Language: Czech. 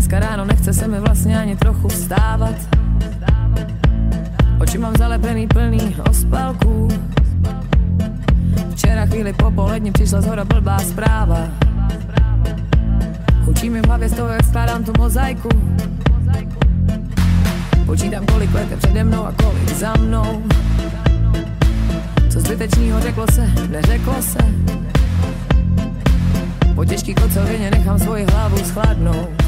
Dneska ráno nechce se mi vlastně ani trochu vstávat. Oči mám zalepený plný ospalků. Včera chvíli po poledni přišla zhora blbá zpráva. Hučí mi v hlavě z toho, jak skládám tu mozaiku. Počítám, kolik let je přede mnou a kolik za mnou. Co zbytečnýho řeklo se, neřeklo se. Po těžký kocovině nechám svoji hlavu schladnout.